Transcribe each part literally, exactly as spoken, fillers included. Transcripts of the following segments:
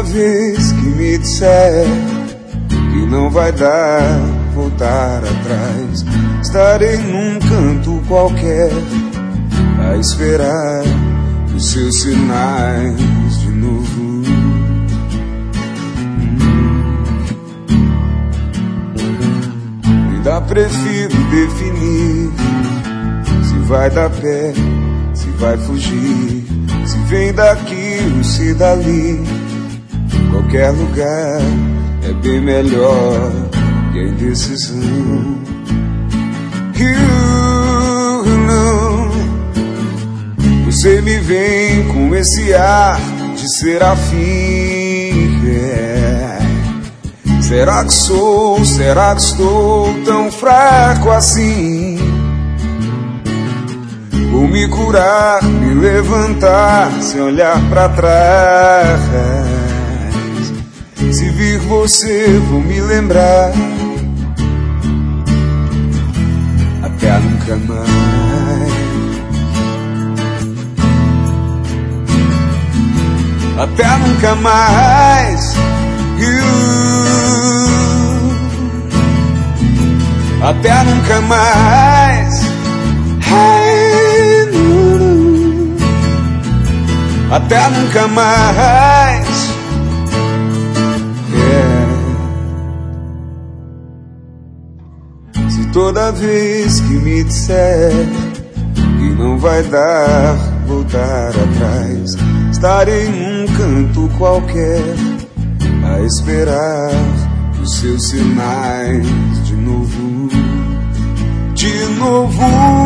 vez que me disser que não vai dar voltar atrás, estarei num canto qualquer a esperar os seus sinais de novo. Ainda prefiro definir se vai dar pé, se vai fugir, se vem daqui ou se dali. Qualquer lugar é bem melhor que a indecisão. You know, você me vem com esse ar de serafim, yeah. Será que sou, será que estou tão fraco assim? Vou me curar, me levantar, sem olhar pra trás. Se vir você, vou me lembrar até nunca mais. Até nunca mais. You. Até nunca mais. Hey, no. Até nunca mais. Se toda vez que me disser que não vai dar voltar atrás, estarei num canto qualquer a esperar os seus sinais de novo, de novo.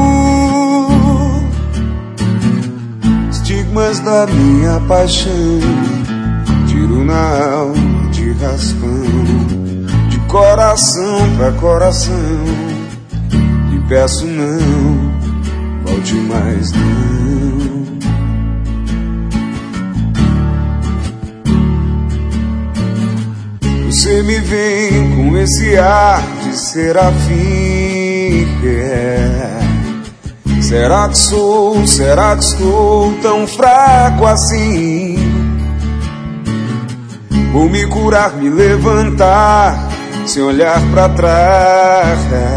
Estigmas da minha paixão, tiro na alma de raspão, coração pra coração, e peço não, volte mais não. Você me vem com esse ar de serafim, yeah. Será que sou, será que estou tão fraco assim? Vou me curar, me levantar, sem olhar pra trás.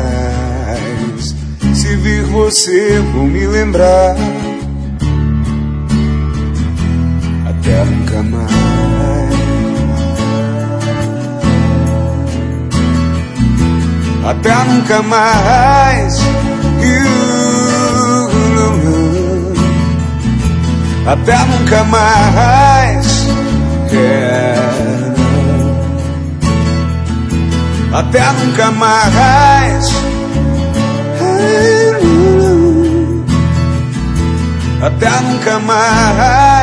Se vir você, vou me lembrar até nunca mais. Até nunca mais. Até nunca mais. Yeah. Até nunca mais. Até nunca mais.